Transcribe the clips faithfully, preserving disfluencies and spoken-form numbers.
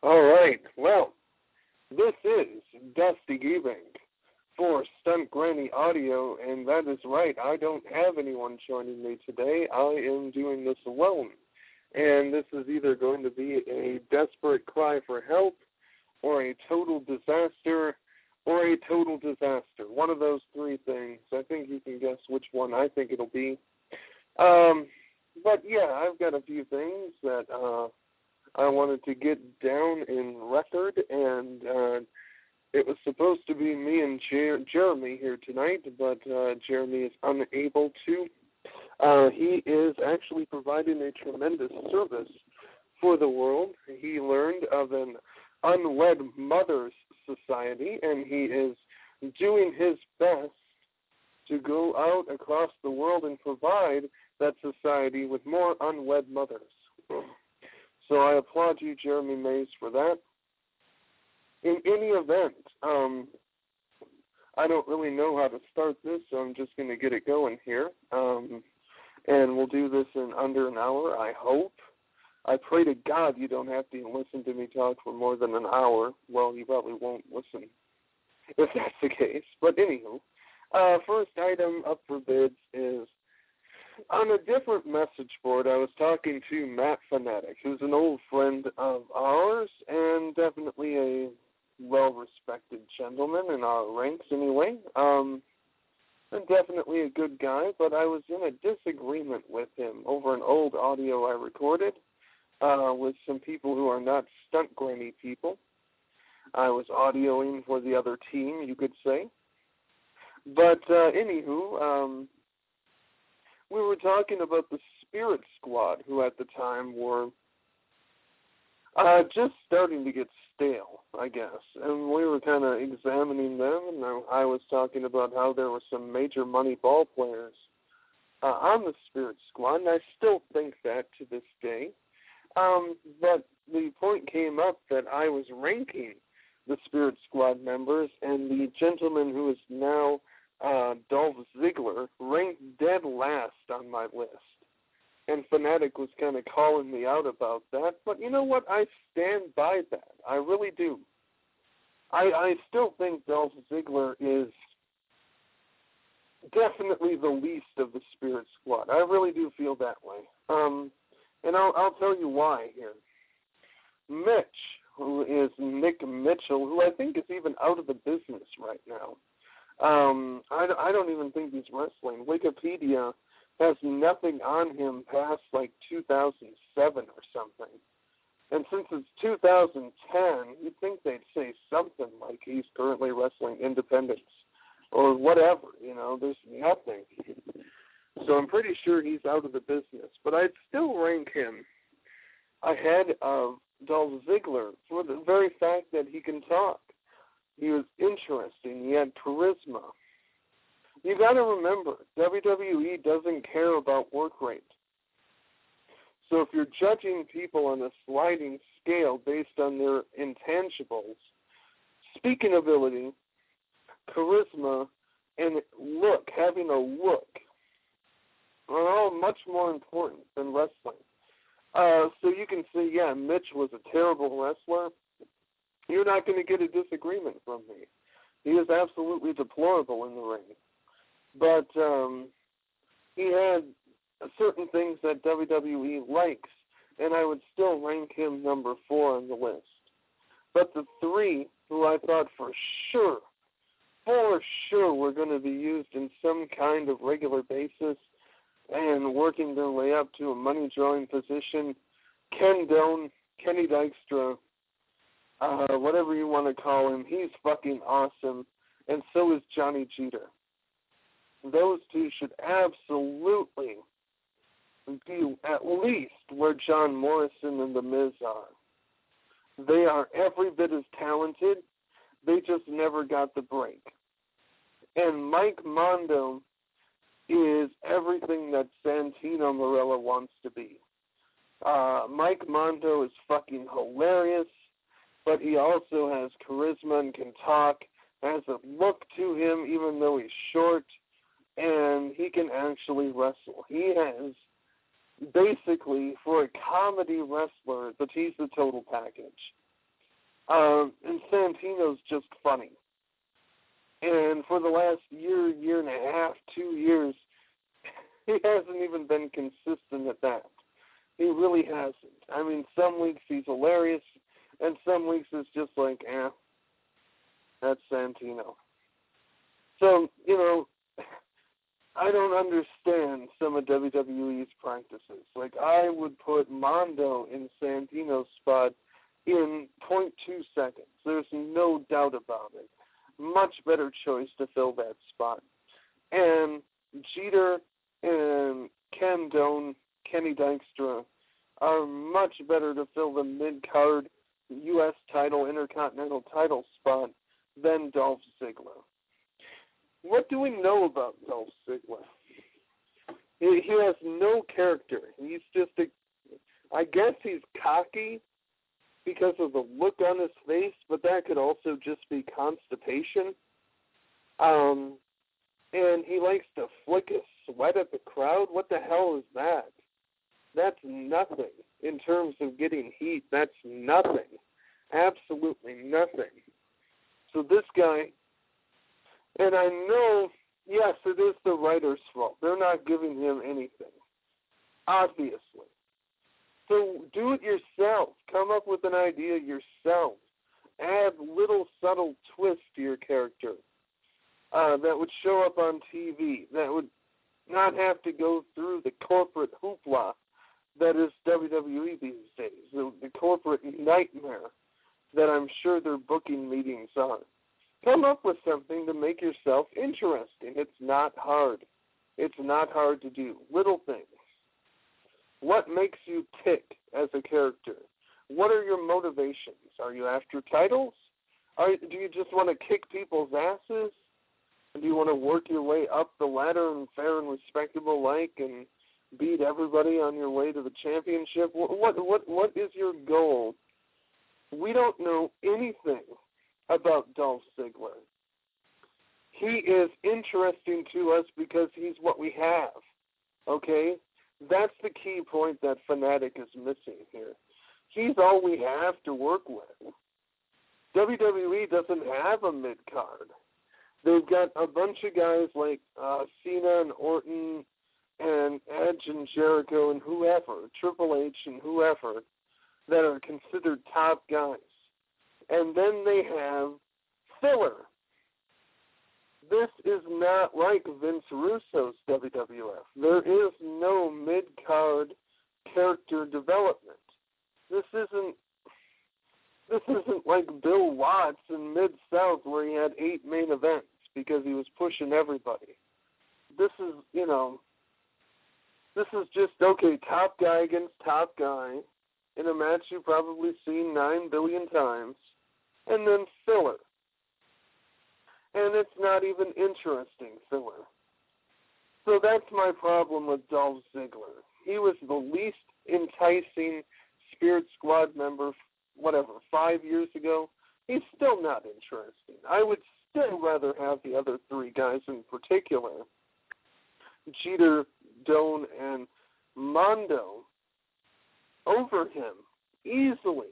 All right. Well, this is Dusty Gebing for Stunt Granny Audio, and that is right. I don't have anyone joining me today. I am doing this alone, and this is either going to be a desperate cry for help or a total disaster or a total disaster. One of those three things. I think you can guess which one I think it'll be. Um, but, yeah, I've got a few things that uh, I wanted to get down in record, and uh, it was supposed to be me and Jer- Jeremy here tonight, but uh, Jeremy is unable to. Uh, he is actually providing a tremendous service for the world. He learned of an unwed mothers society, and he is doing his best to go out across the world and provide that society with more unwed mothers. So I applaud you, Jeremy Mays, for that. In any event, um, I don't really know how to start this, so I'm just going to get it going here. Um, and we'll do this in under an hour, I hope. I pray to God you don't have to listen to me talk for more than an hour. Well, you probably won't listen if that's the case. But anywho, uh, first item up for bids is on a different message board. I was talking to Matt Fanatic, who's an old friend of ours and definitely a well-respected gentleman in our ranks anyway. Um, and definitely a good guy, but I was in a disagreement with him over an old audio I recorded uh, with some people who are not stunt granny people. I was audioing for the other team, you could say. But uh, anywho, um, we were talking about the Spirit Squad, who at the time were uh, just starting to get stale, I guess. And we were kind of examining them, and I was talking about how there were some major money ball players uh, on the Spirit Squad, and I still think that to this day. Um, but the point came up that I was ranking the Spirit Squad members, and the gentleman who is now uh, Dolph Ziggler ranked dead last on my list. And Fanatic was kind of calling me out about that. But you know what? I stand by that. I really do. I, I still think Dolph Ziggler is definitely the least of the Spirit Squad. I really do feel that way. Um, and I'll, I'll tell you why here. Mitch, who is Nick Mitchell, who I think is even out of the business right now. Um, I, I don't even think he's wrestling. Wikipedia has nothing on him past like two thousand seven or something. And since it's two thousand ten, you'd think they'd say something like he's currently wrestling Independence or whatever, you know, there's nothing. So I'm pretty sure he's out of the business. But I'd still rank him ahead of Dolph Ziggler for the very fact that he can talk. He was interesting. He had charisma. You got to remember, W W E doesn't care about work rate. So if you're judging people on a sliding scale based on their intangibles, speaking ability, charisma, and look, having a look, are all much more important than wrestling. Uh, so you can say, yeah, Mitch was a terrible wrestler. You're not going to get a disagreement from me. He is absolutely deplorable in the ring. But um, he had certain things that W W E likes, and I would still rank him number four on the list. But the three who I thought for sure, for sure were going to be used in some kind of regular basis and working their way up to a money-drawing position, Ken Doane, Kenny Dykstra, uh, whatever you want to call him, he's fucking awesome, and so is Johnny Jeter. Those two should absolutely be at least where John Morrison and The Miz are. They are every bit as talented. They just never got the break. And Mike Mondo is everything that Santino Marella wants to be. Uh, Mike Mondo is fucking hilarious, but he also has charisma and can talk, has a look to him even though he's short, and he can actually wrestle. He has basically, for a comedy wrestler, but he's the total package. Um, and Santino's just funny. And for the last year, year and a half, two years, he hasn't even been consistent at that. He really hasn't. I mean, some weeks he's hilarious, and some weeks it's just like, eh, that's Santino. So, you know, I don't understand some of W W E's practices. Like, I would put Mondo in Santino's spot in zero point two seconds. There's no doubt about it. Much better choice to fill that spot. And Jeter and Ken Doane, Kenny Dykstra, are much better to fill the mid-card U S title, Intercontinental title spot than Dolph Ziggler. What do we know about Dolph Ziggler? He, he has no character. He's just a, I guess he's cocky because of the look on his face, but that could also just be constipation. Um, and he likes to flick his sweat at the crowd. What the hell is that? That's nothing in terms of getting heat. That's nothing. Absolutely nothing. So this guy, and I know, yes, it is the writer's fault. They're not giving him anything, obviously. So do it yourself. Come up with an idea yourself. Add little subtle twists to your character uh, that would show up on T V, that would not have to go through the corporate hoopla that is W W E these days, the, the corporate nightmare that I'm sure their booking meetings are. Come up with something to make yourself interesting. It's not hard. It's not hard to do. Little things. What makes you tick as a character? What are your motivations? Are you after titles? Are, do you just want to kick people's asses? Do you want to work your way up the ladder in fair and respectable like and beat everybody on your way to the championship? What what what, what is your goal? We don't know anything about Dolph Ziggler. He is interesting to us because he's what we have, okay? That's the key point that Fanatic is missing here. He's all we have to work with. W W E doesn't have a mid-card. They've got a bunch of guys like uh, Cena and Orton and Edge and Jericho and whoever, Triple H and whoever, that are considered top guys. And then they have filler. This is not like Vince Russo's W W F. There is no mid-card character development. This isn't this isn't like Bill Watts in Mid-South where he had eight main events because he was pushing everybody. This is, you know, this is just, okay, top guy against top guy in a match you've probably seen nine billion times, and then filler. And it's not even interesting filler. So that's my problem with Dolph Ziggler. He was the least enticing Spirit Squad member, whatever, five years ago. He's still not interesting. I would still rather have the other three guys in particular, Jeter, Doane, and Mondo, over him, easily.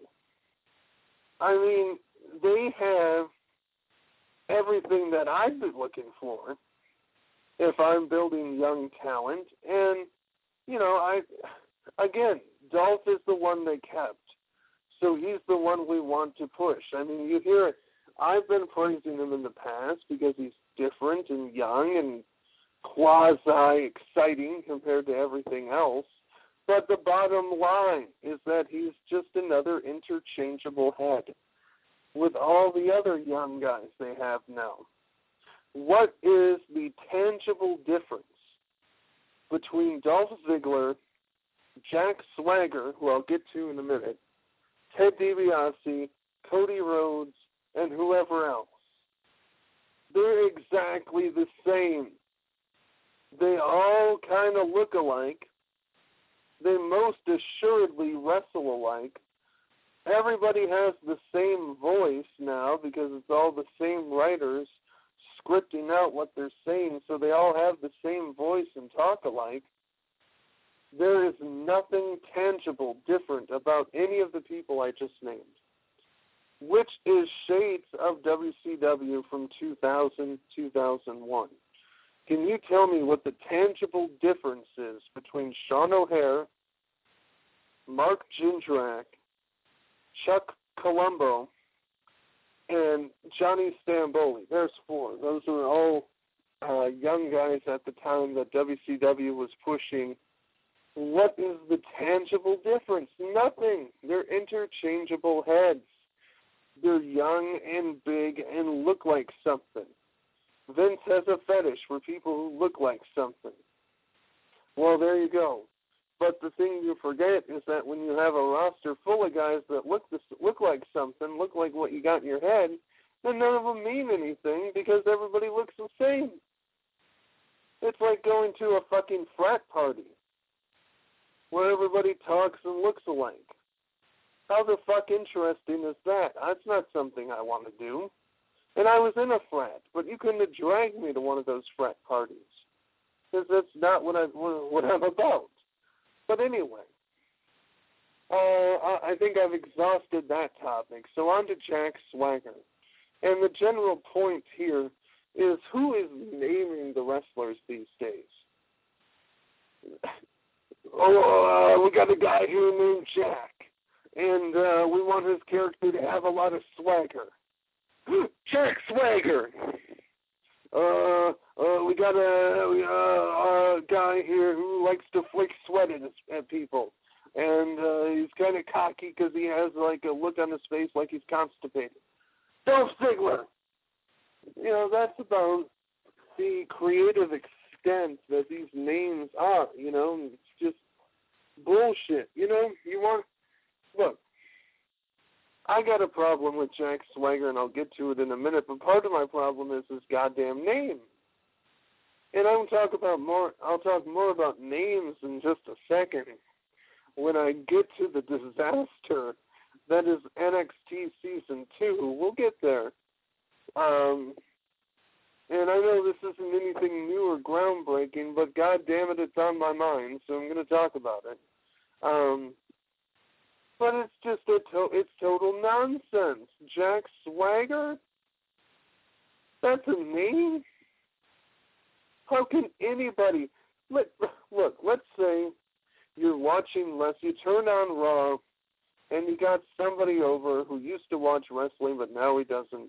I mean, they have everything that I'd be looking for if I'm building young talent. And, you know, I again, Dolph is the one they kept. So he's the one we want to push. I mean, you hear it. I've been praising him in the past because he's different and young and quasi-exciting compared to everything else. But the bottom line is that he's just another interchangeable head with all the other young guys they have now. What is the tangible difference between Dolph Ziggler, Jack Swagger, who I'll get to in a minute, Ted DiBiase, Cody Rhodes, and whoever else? They're exactly the same. They all kind of look alike. They most assuredly wrestle alike. Everybody has the same voice now because it's all the same writers scripting out what they're saying, so they all have the same voice and talk alike. There is nothing tangible different about any of the people I just named. which is shades of W C W from two thousand, two thousand one. Can you tell me what the tangible difference is between Sean O'Haire, Mark Jindrak, Chuck Colombo, and Johnny Stamboli? There's four. Those are all uh, young guys at the time that W C W was pushing. What is the tangible difference? Nothing. They're interchangeable heads. They're young and big and look like something. Vince has a fetish for people who look like something. Well, there you go. But the thing you forget is that when you have a roster full of guys that look this, look like something, look like what you got in your head, then none of them mean anything because everybody looks the same. It's like going to a fucking frat party where everybody talks and looks alike. How the fuck interesting is that? That's not something I want to do. And I was in a frat, but you couldn't have dragged me to one of those frat parties because that's not what, I, what I'm about. But anyway, uh, I think I've exhausted that topic. So on to Jack Swagger. And the general point here is who is naming the wrestlers these days? oh, uh, we got a guy here named Jack, and uh, we want his character to have a lot of swagger. Jack Swagger. Uh, uh, we got a, uh, a guy here who likes to flick sweat at, at people, and uh, he's kind of cocky because he has like a look on his face like he's constipated. Dolph Ziggler. You know, that's about the creative extent that these names are. You know, it's just bullshit. You know, you want look. I got a problem with Jack Swagger, and I'll get to it in a minute, but part of my problem is his goddamn name. And I'll talk about more I'll talk more about names in just a second when I get to the disaster that is N X T Season two. We'll get there. Um, and I know this isn't anything new or groundbreaking, but god damn it, it's on my mind, so I'm going to talk about it. Um... But it's just a to- it's total nonsense. Jack Swagger? That's a name? How can anybody... Let, look, let's say you're watching less, you turn on Raw, and you got somebody over who used to watch wrestling, but now he doesn't.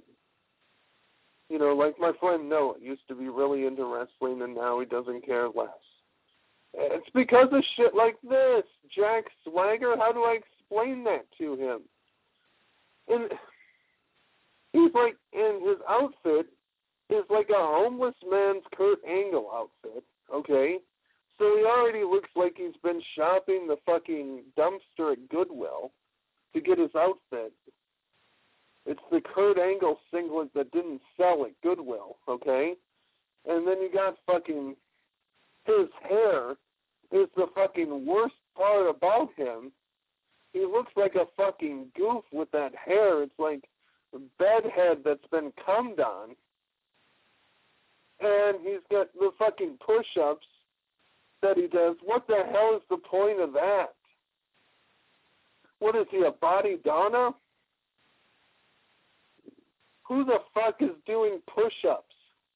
You know, like my friend Noah used to be really into wrestling, and now he doesn't care less. It's because of shit like this. Jack Swagger? How do I explain that to him? And he's like, and his outfit is like a homeless man's Kurt Angle outfit, okay? So he already looks like he's been shopping the fucking dumpster at Goodwill to get his outfit. It's the Kurt Angle singlet that didn't sell at Goodwill, okay? And then you got fucking, his hair is the fucking worst part about him. He looks like a fucking goof with that hair. It's like a bedhead that's been cummed on. And he's got the fucking push-ups that he does. What the hell is the point of that? What is he, a body Donna? Who the fuck is doing push-ups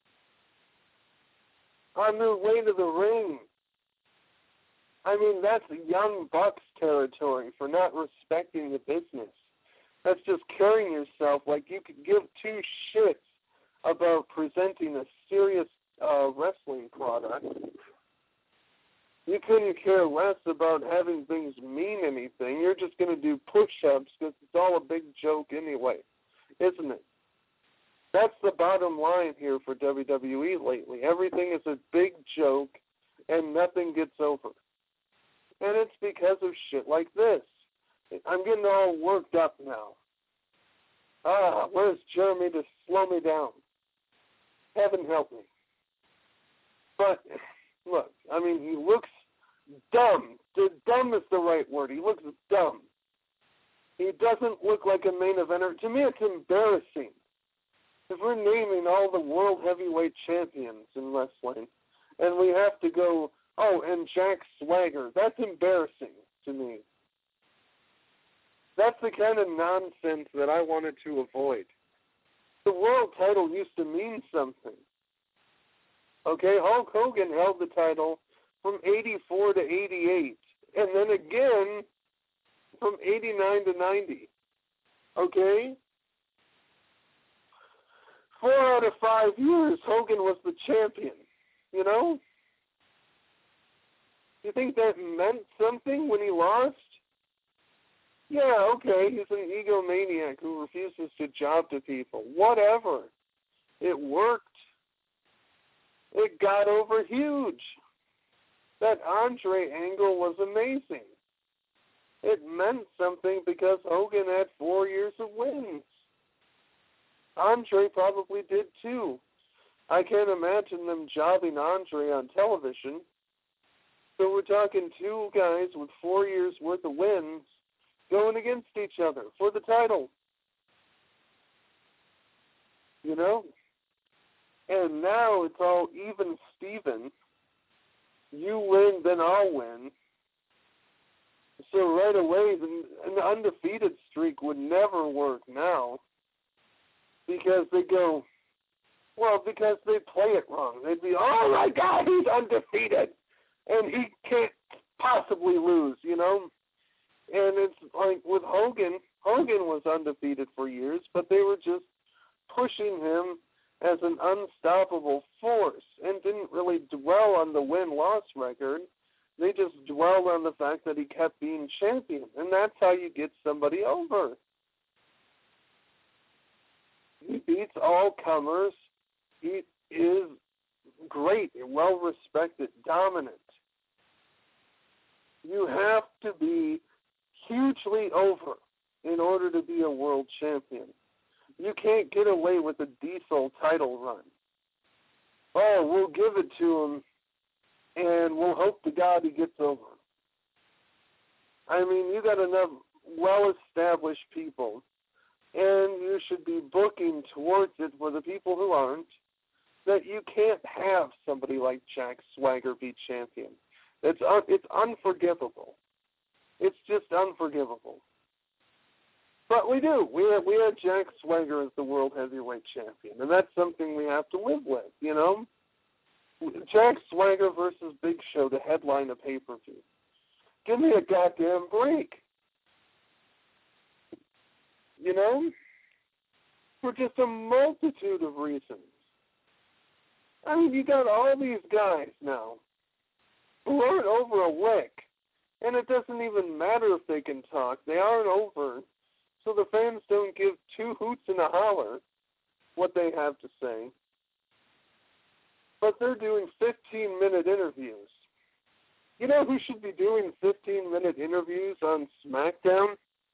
on their way to the ring? I mean, that's Young Bucks territory for not respecting the business. That's just carrying yourself like you could give two shits about presenting a serious uh, wrestling product. You couldn't care less about having things mean anything. You're just going to do push-ups because it's all a big joke anyway, isn't it? That's the bottom line here for W W E lately. Everything is a big joke and nothing gets over. And it's because of shit like this. I'm getting all worked up now. Ah, where's Jeremy to slow me down? Heaven help me. But, look, I mean, he looks dumb. Dumb is the right word. He looks dumb. He doesn't look like a main eventer. To me, it's embarrassing. If we're naming all the world heavyweight champions in wrestling, and we have to go, oh, and Jack Swagger, that's embarrassing to me. That That's the kind of nonsense that I wanted to avoid. The world title used to mean something. Okay, Hulk Hogan held the title from eighty-four to eighty-eight, and then again from eighty-nine to ninety. Okay? Four out of five years, Hogan was the champion. You know? You think that meant something when he lost? Yeah, okay, he's an egomaniac who refuses to job to people. Whatever. It worked. It got over huge. That Andre angle was amazing. It meant something because Hogan had four years of wins. Andre probably did too. I can't imagine them jobbing Andre on television. So we're talking two guys with four years worth of wins going against each other for the title. You know? And now it's all even Steven. You win, then I'll win. So right away, an undefeated streak would never work now. Because they go, well, because they play it wrong. They'd be, oh my God, he's undefeated. And he can't possibly lose, you know? And it's like with Hogan, Hogan was undefeated for years, but they were just pushing him as an unstoppable force and didn't really dwell on the win-loss record. They just dwelled on the fact that he kept being champion, and that's how you get somebody over. He beats all comers. He is great, well-respected, dominant. You have to be hugely over in order to be a world champion. You can't get away with a Diesel title run. Oh, we'll give it to him, and we'll hope to God he gets over. I mean, you got enough well-established people, and you should be booking towards it for the people who aren't, that you can't have somebody like Jack Swagger be champion. It's un- it's unforgivable. It's just unforgivable. But we do. We have, we have Jack Swagger as the world heavyweight champion, and that's something we have to live with, you know? Jack Swagger versus Big Show to headline a pay-per-view. Give me a goddamn break. You know? For just a multitude of reasons. I mean, you got all these guys now who aren't over a lick, and it doesn't even matter if they can talk. They aren't over, so the fans don't give two hoots and a holler what they have to say. But they're doing fifteen-minute interviews. You know who should be doing fifteen-minute interviews on SmackDown?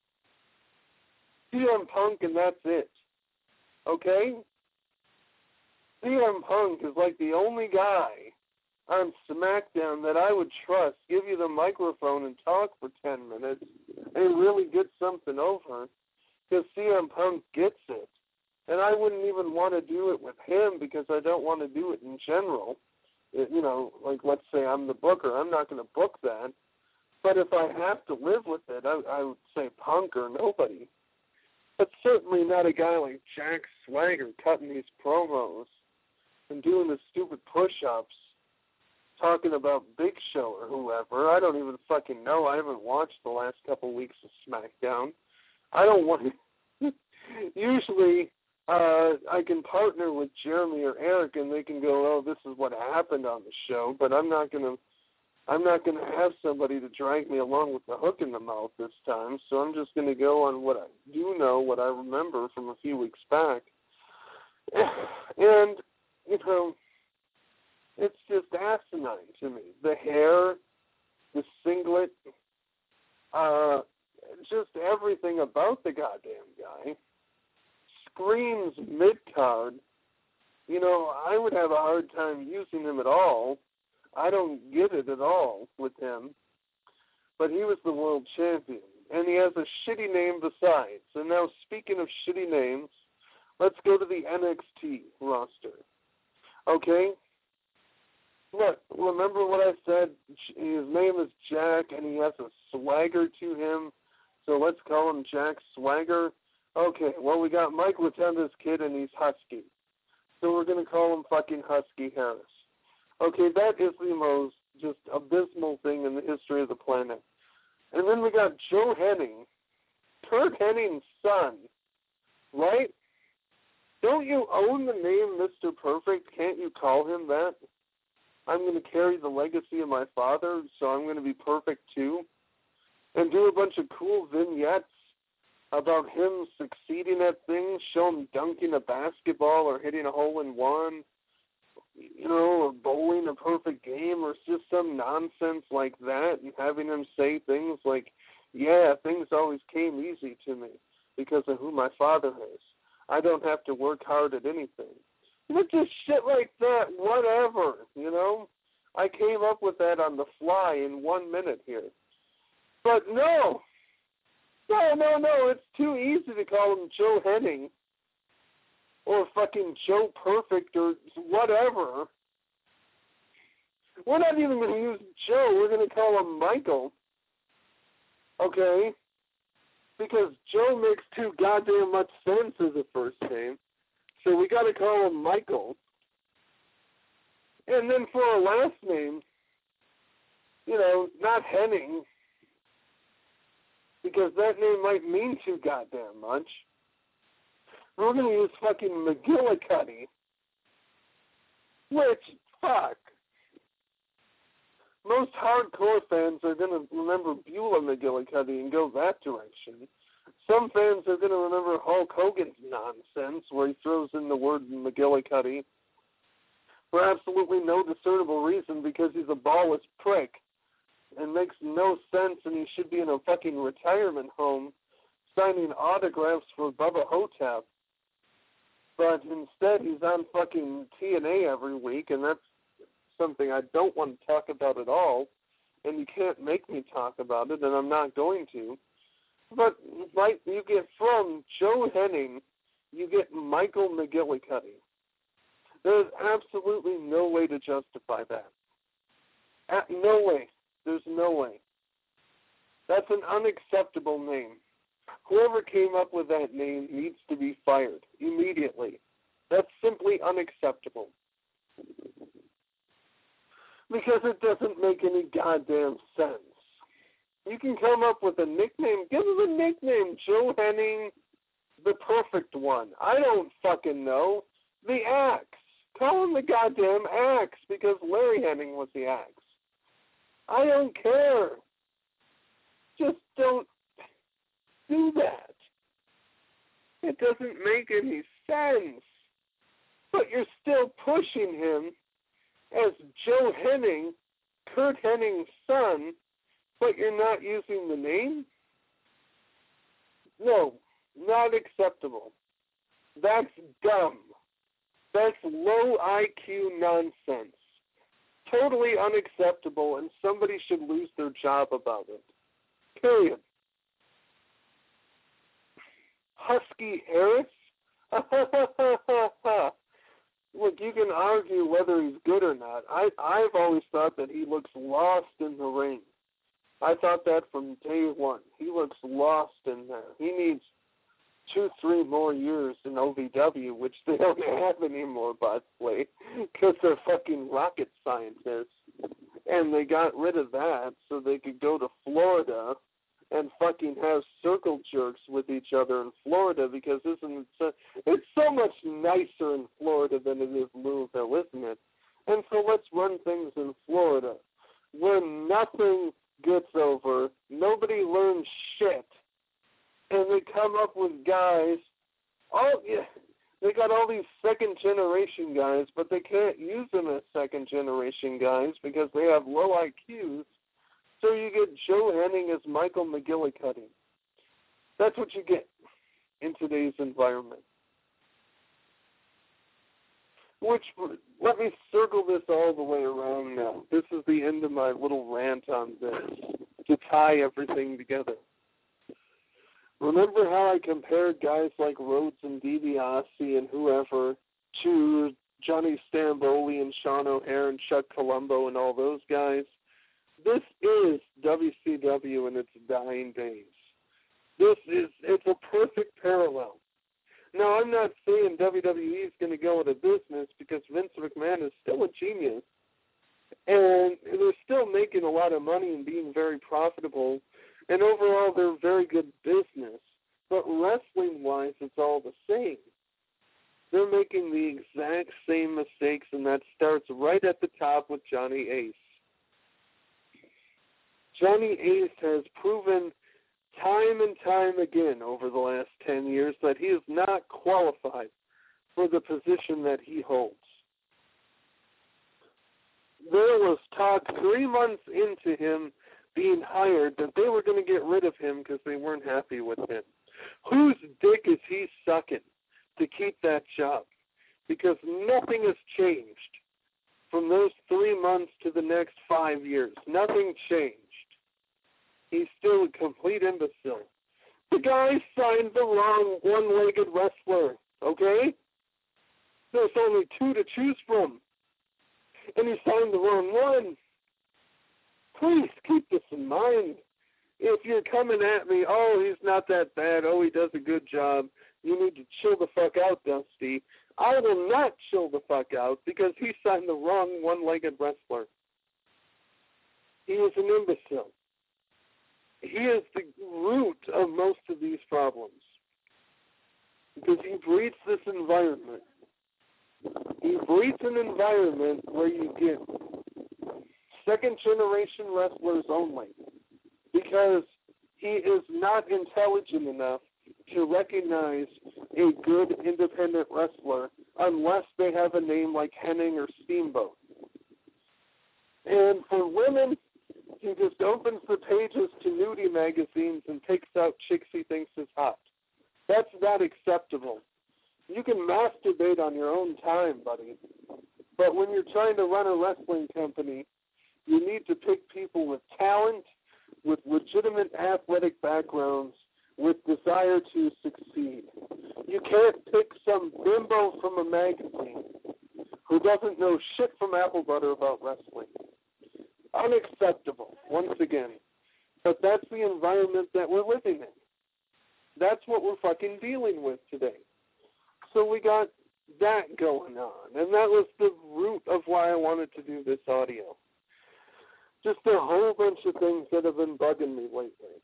C M Punk, and that's it. Okay? C M Punk is like the only guy on SmackDown that I would trust give you the microphone and talk for ten minutes and really get something over, because C M Punk gets it. And I wouldn't even want to do it with him because I don't want to do it in general. It, you know, like let's say I'm the booker. I'm not going to book that. But if I have to live with it, I, I would say Punk or nobody. But certainly not a guy like Jack Swagger cutting these promos and doing the stupid push-ups, talking about Big Show or whoever. I don't even fucking know. I haven't watched the last couple weeks of SmackDown. I don't want to. Usually, uh, I can partner with Jeremy or Eric, and they can go, "Oh, this is what happened on the show." But I'm not gonna. I'm not gonna have somebody to drag me along with the hook in the mouth this time. So I'm just gonna go on what I do know, what I remember from a few weeks back, and you know. It's just asinine to me. The hair, the singlet, uh, just everything about the goddamn guy screams mid-card. You know, I would have a hard time using him at all. I don't get it at all with him. But he was the world champion, and he has a shitty name besides. And now, speaking of shitty names, let's go to the N X T roster. Okay? Look, remember what I said? His name is Jack, and he has a swagger to him, So let's call him Jack Swagger. Okay, well, we got Mike Rotunda's kid, and he's Husky. So we're going to call him fucking Husky Harris. Okay, that is the most just abysmal thing in the history of the planet. And then we got Joe Henning, Kurt Henning's son, right? Don't you own the name Mister Perfect? Can't you call him that? I'm going to carry the legacy of my father, so I'm going to be perfect too. And do a bunch of cool vignettes about him succeeding at things, show him dunking a basketball or hitting a hole-in-one, you know, or bowling a perfect game, or just some nonsense like that, and having him say things like, yeah, things always came easy to me because of who my father is. I don't have to work hard at anything. You know, just shit like that, whatever, you know. I came up with that on the fly in one minute here. But no, no, no, no, it's too easy to call him Joe Henning or fucking Joe Perfect or whatever. We're not even going to use Joe. We're going to call him Michael, okay? Because Joe makes too goddamn much sense as a first name. So we got to call him Michael. And then for our last name, you know, not Henning, because that name might mean too goddamn much. We're going to use fucking McGillicuddy, which, fuck. Most hardcore fans are going to remember Beulah McGillicuddy and go that direction. Some fans are going to remember Hulk Hogan's nonsense where he throws in the word McGillicuddy for absolutely no discernible reason because he's a ballless prick and makes no sense, and he should be in a fucking retirement home signing autographs for Bubba Hotep. But instead he's on fucking T N A every week, and that's something I don't want to talk about at all, and you can't make me talk about it, and I'm not going to. But like you get from Joe Henning, you get Michael McGillicuddy. There's absolutely no way to justify that. At, no way. There's no way. That's an unacceptable name. Whoever came up with that name needs to be fired immediately. That's simply unacceptable. Because it doesn't make any goddamn sense. You can come up with a nickname. Give him a nickname. Joe Henning, the perfect one. I don't fucking know. The Axe. Call him the goddamn Axe because Larry Henning was the Axe. I don't care. Just don't do that. It doesn't make any sense. But you're still pushing him as Joe Henning, Kurt Henning's son, but you're not using the name? No, not acceptable. That's dumb. That's low I Q nonsense. Totally unacceptable, and somebody should lose their job about it. Period. Husky Harris? Look, you can argue whether he's good or not. I, I've always thought that he looks lost in the ring. I thought that from day one. He looks lost in there. He needs two, three more years in O V W, which they don't have anymore, by the way, because they're fucking rocket scientists. And they got rid of that so they could go to Florida and fucking have circle jerks with each other in Florida, because isn't it so, it's so much nicer in Florida than it is Louisville, isn't it? And so let's run things in Florida where nothing gets over, nobody learns shit, and they come up with guys, all yeah, they got all these second-generation guys, but they can't use them as second-generation guys because they have low I Qs. So you get Joe Henning as Michael McGillicuddy. That's what you get in today's environment. Which, let me circle this all the way around now. This is the end of my little rant on this, to tie everything together. Remember how I compared guys like Rhodes and DiBiase and whoever to Johnny Stamboli and Sean O'Haire and Chuck Colombo and all those guys? This is W C W in its dying days. This is, it's a perfect parallel. Now, I'm not saying W W E is going to go out of business because Vince McMahon is still a genius, and they're still making a lot of money and being very profitable, and overall they're very good business. But wrestling-wise, it's all the same. They're making the exact same mistakes, and that starts right at the top with Johnny Ace. Johnny Ace has proven time and time again over the last ten years that he is not qualified for the position that he holds. There was talk three months into him being hired that they were going to get rid of him because they weren't happy with him. Whose dick is he sucking to keep that job? Because nothing has changed from those three months to the next five years. Nothing changed. He's still a complete imbecile. The guy signed the wrong one-legged wrestler, okay? There's only two to choose from, and he signed the wrong one. Please keep this in mind. If you're coming at me, oh, he's not that bad, oh, he does a good job, you need to chill the fuck out, Dusty. I will not chill the fuck out because he signed the wrong one-legged wrestler. He is an imbecile. He is the root of most of these problems because he breeds this environment. He breeds an environment where you get second-generation wrestlers only because he is not intelligent enough to recognize a good independent wrestler unless they have a name like Hennig or Steamboat. And for women, he just opens the pages to nudie magazines and picks out chicks he thinks is hot. That's not acceptable. You can masturbate on your own time, buddy. But when you're trying to run a wrestling company, you need to pick people with talent, with legitimate athletic backgrounds, with desire to succeed. You can't pick some bimbo from a magazine who doesn't know shit from apple butter about wrestling. Unacceptable, once again. But that's the environment that we're living in. That's what we're fucking dealing with today. So we got that going on. And that was the root of why I wanted to do this audio. Just a whole bunch of things that have been bugging me lately.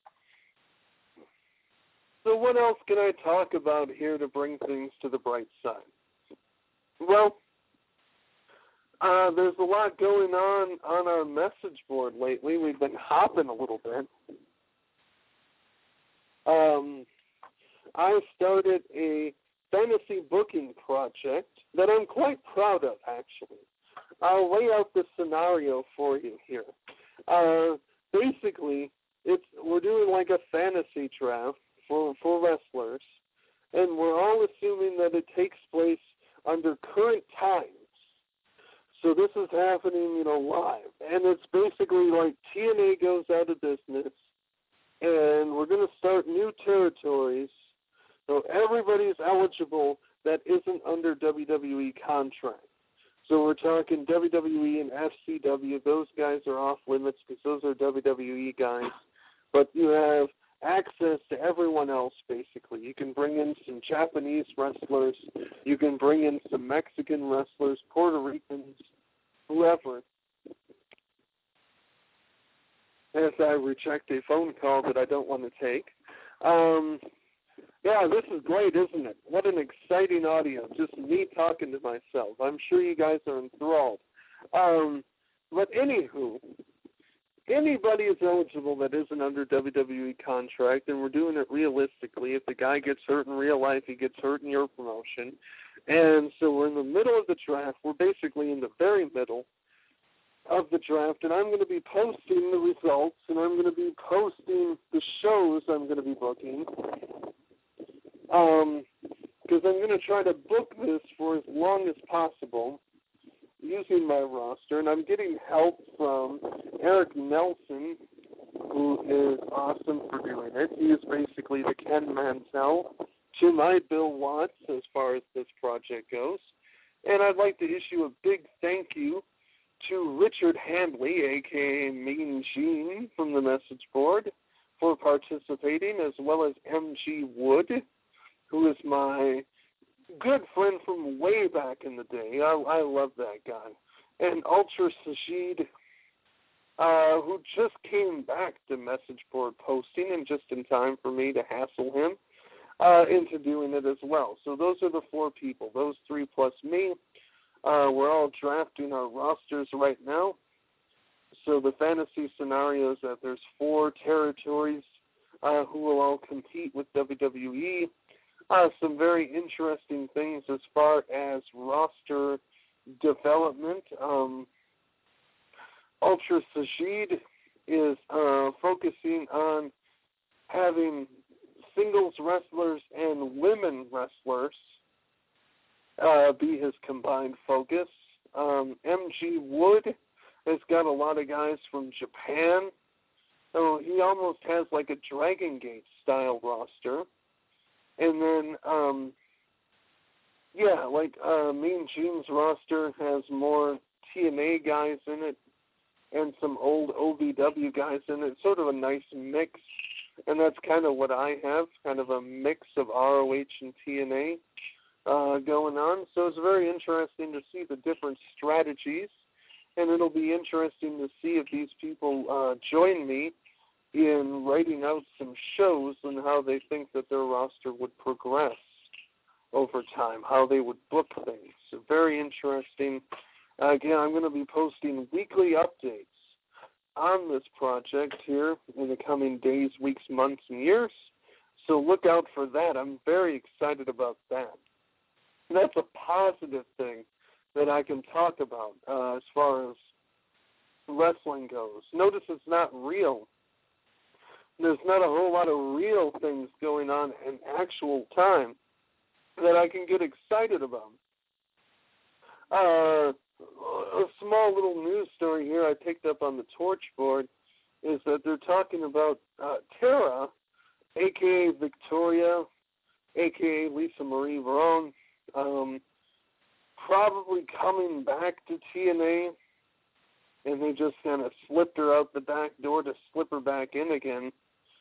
So what else can I talk about here to bring things to the bright side? Well, uh, there's a lot going on on our message board lately. We've been hopping a little bit. Um, I started a fantasy booking project that I'm quite proud of, actually. I'll lay out the scenario for you here. Uh, basically, it's we're doing like a fantasy draft for, for wrestlers, and we're all assuming that it takes place under current times. So this is happening, you know, live. And it's basically like T N A goes out of business, and we're going to start new territories. So everybody's eligible that isn't under W W E contract. So we're talking W W E and F C W. Those guys are off limits because those are W W E guys. But you have access to everyone else, basically. You can bring in some Japanese wrestlers. You can bring in some Mexican wrestlers, Puerto Ricans, whoever. As I reject a phone call that I don't want to take. Um, yeah, this is great, isn't it? What an exciting audio. Just me talking to myself. I'm sure you guys are enthralled. Um, but anywho, anybody is eligible that isn't under W W E contract, and we're doing it realistically. If the guy gets hurt in real life, he gets hurt in your promotion. And so we're in the middle of the draft. We're basically in the very middle of the draft, and I'm going to be posting the results, and I'm going to be posting the shows I'm going to be booking. Um, because I'm going to try to book this for as long as possible using my roster, and I'm getting help from Eric Nelson, who is awesome for doing it. He is basically the Ken Mantell to my Bill Watts as far as this project goes. And I'd like to issue a big thank you to Richard Handley, a k a. Mean Gene, from the message board, for participating, as well as M G Wood, who is my good friend from way back in the day. I, I love that guy. And Ultra Sajid, uh, who just came back to message board posting and just in time for me to hassle him uh, into doing it as well. So those are the four people, those three plus me. Uh, we're all drafting our rosters right now. So the fantasy scenario is that there's four territories uh, who will all compete with W W E. Uh, some very interesting things as far as roster development. Um, Ultra Sajid is uh, focusing on having singles wrestlers and women wrestlers uh, be his combined focus. Um, M G Wood has got a lot of guys from Japan. So he almost has like a Dragon Gate style roster. And then, um, yeah, like uh, Mean Gene's roster has more T N A guys in it and some old O V W guys in it. Sort of a nice mix. And that's kind of what I have, kind of a mix of R O H and T N A uh, going on. So it's very interesting to see the different strategies. And it'll be interesting to see if these people uh, join me in writing out some shows and how they think that their roster would progress over time, how they would book things. So very interesting. Uh, again, I'm going to be posting weekly updates on this project here in the coming days, weeks, months, and years. So look out for that. I'm very excited about that. And that's a positive thing that I can talk about uh, as far as wrestling goes. Notice it's not real. There's not a whole lot of real things going on in actual time that I can get excited about. Uh, a small little news story here I picked up on the Torch board is that they're talking about uh, Tara, a k a. Victoria, a k a. Lisa Marie Varon, um, probably coming back to T N A, and they just kind of slipped her out the back door to slip her back in again.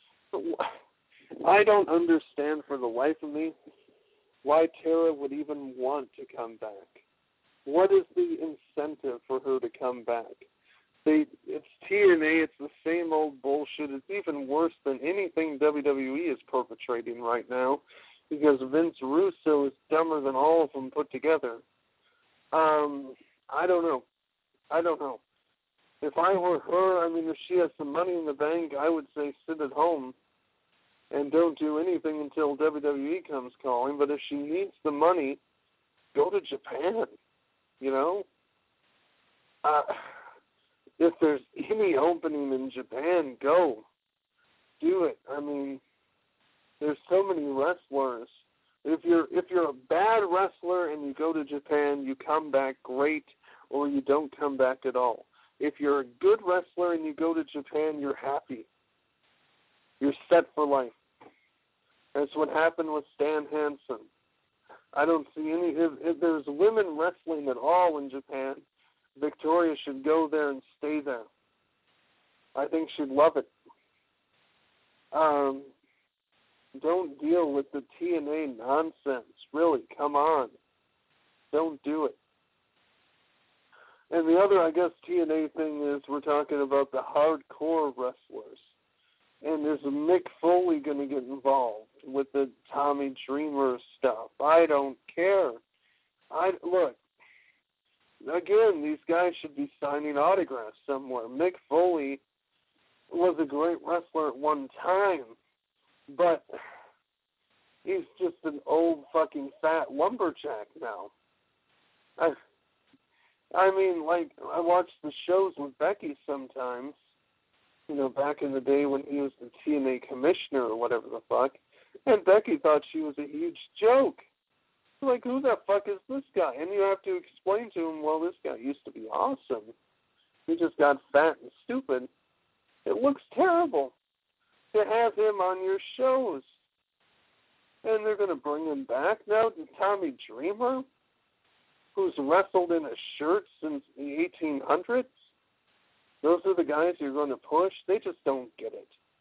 I don't understand for the life of me why Tara would even want to come back. What is the incentive for her to come back? They, it's T N A, it's the same old bullshit. It's even worse than anything W W E is perpetrating right now because Vince Russo is dumber than all of them put together. Um, I don't know. I don't know. If I were her, I mean, if she has some money in the bank, I would say sit at home and don't do anything until W W E comes calling. But if she needs the money, go to Japan, you know? Uh, if there's any opening in Japan, go. Do it. I mean, there's so many wrestlers. If you're if you're a bad wrestler and you go to Japan, you come back great, or you don't come back at all. If you're a good wrestler and you go to Japan, you're happy. You're set for life. That's what happened with Stan Hansen. I don't see any, if, if there's women wrestling at all in Japan, Victoria should go there and stay there. I think she'd love it. Um, don't deal with the T N A nonsense. Really, come on. Don't do it. And the other, I guess, T N A thing is we're talking about the hardcore wrestlers. And is Mick Foley going to get involved with the Tommy Dreamer stuff? I don't care. I look, again, these guys should be signing autographs somewhere. Mick Foley was a great wrestler at one time, but he's just an old fucking fat lumberjack now. I, I mean, like, I watch the shows with Becky sometimes, you know, back in the day when he was the T N A commissioner or whatever the fuck, and Becky thought she was a huge joke. Like, who the fuck is this guy? And you have to explain to him, well, this guy used to be awesome. He just got fat and stupid. It looks terrible to have him on your shows. And they're going to bring him back now to Tommy Dreamer, who's wrestled in a shirt since the eighteen hundreds. Those are the guys you're going to push. They just don't get it.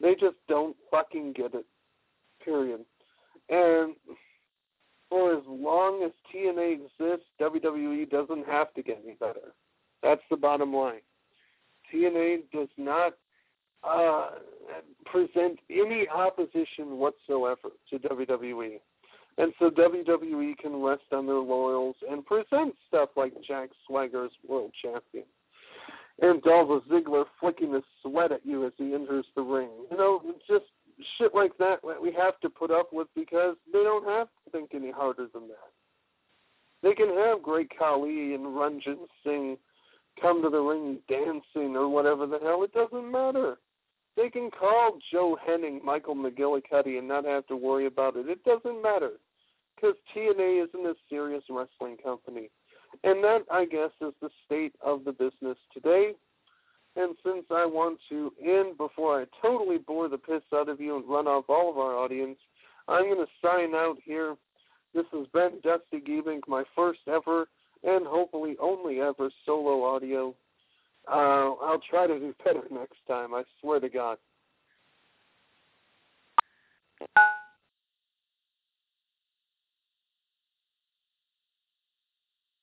They just don't fucking get it, period. And for as long as T N A exists, W W E doesn't have to get any better. That's the bottom line. T N A does not uh, present any opposition whatsoever to W W E. And so W W E can rest on their laurels and present stuff like Jack Swagger as world champion. And Dolph Ziggler flicking his sweat at you as he enters the ring. You know, just shit like that that we have to put up with because they don't have to think any harder than that. They can have Great Khali and Ranjit Singh come to the ring dancing or whatever the hell. It doesn't matter. They can call Joe Henning Michael McGillicuddy and not have to worry about it. It doesn't matter because T N A isn't a serious wrestling company. And that, I guess, is the state of the business today. And since I want to end before I totally bore the piss out of you and run off all of our audience, I'm going to sign out here. This has been Dusty Giebink, my first ever and hopefully only ever solo audio. Uh, I'll try to do better next time, I swear to God.